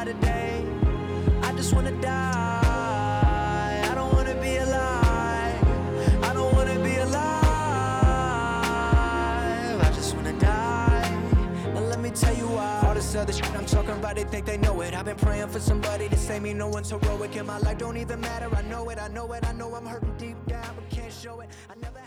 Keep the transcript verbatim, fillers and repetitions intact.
die today. I just wanna die. I don't wanna be alive. I don't wanna be alive. I just wanna die. Now let me tell you why. All this other shit I'm talking about, they think they know it. I've been praying for somebody to save me. No one's heroic, and my life don't even matter. I know it, I know it, I know I'm hurting deep down, but can't show it. I never